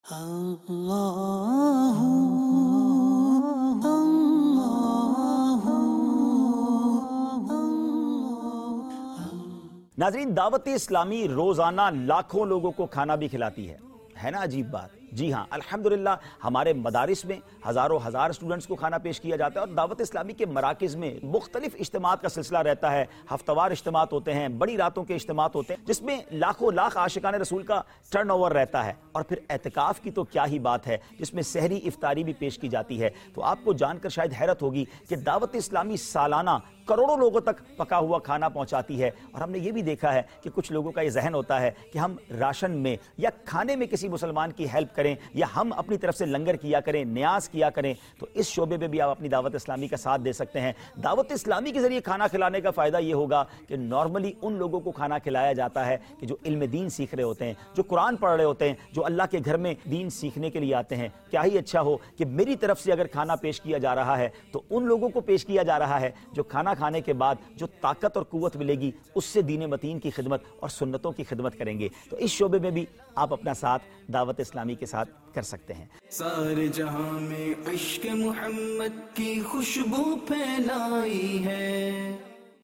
ناظرین، دعوت اسلامی روزانہ لاکھوں لوگوں کو کھانا بھی کھلاتی ہے نا عجیب بات؟ جی ہاں، الحمدللہ ہمارے مدارس میں ہزاروں ہزار اسٹوڈنٹس کو کھانا پیش کیا جاتا ہے، اور دعوت اسلامی کے مراکز میں مختلف اجتماعات کا سلسلہ رہتا ہے، ہفتہ وار اجتماعات ہوتے ہیں، بڑی راتوں کے اجتماعات ہوتے ہیں، جس میں لاکھوں لاکھ عاشقان رسول کا ٹرن اوور رہتا ہے، اور پھر اعتکاف کی تو کیا ہی بات ہے، جس میں سحری افطاری بھی پیش کی جاتی ہے۔ تو آپ کو جان کر شاید حیرت ہوگی کہ دعوت اسلامی سالانہ کروڑوں لوگوں تک پکا ہوا کھانا پہنچاتی ہے، اور ہم نے یہ بھی دیکھا ہے کہ کچھ لوگوں کا یہ ذہن ہوتا ہے کہ ہم راشن میں یا کھانے میں کسی مسلمان کی ہیلپ کریں، یا ہم اپنی طرف سے لنگر کیا کریں، نیاز کیا کریں۔ تو اس شعبے میں بھی آپ اپنی دعوت اسلامی کا ساتھ دے سکتے ہیں۔ دعوت اسلامی کے ذریعے کھانا کھلانے کا فائدہ یہ ہوگا کہ نارملی ان لوگوں کو کھانا کھلایا جاتا ہے کہ جو علم دین سیکھ رہے ہوتے ہیں، جو قرآن پڑھ رہے ہوتے ہیں، جو اللہ کے گھر میں دین سیکھنے کے لیے آتے ہیں۔ کیا ہی اچھا ہو کہ میری طرف سے اگر کھانا پیش کیا جا رہا ہے تو ان لوگوں کو پیش کیا جا رہا ہے جو کھانا کھانے کے بعد جو طاقت اور قوت ملے گی اس سے دین متین کی خدمت اور سنتوں کی خدمت کریں گے۔ تو اس شعبے میں بھی آپ اپنا ساتھ دعوت اسلامی کے ساتھ کر سکتے ہیں۔ سارے جہاں میں عشق محمد کی خوشبو پھیلائی ہے۔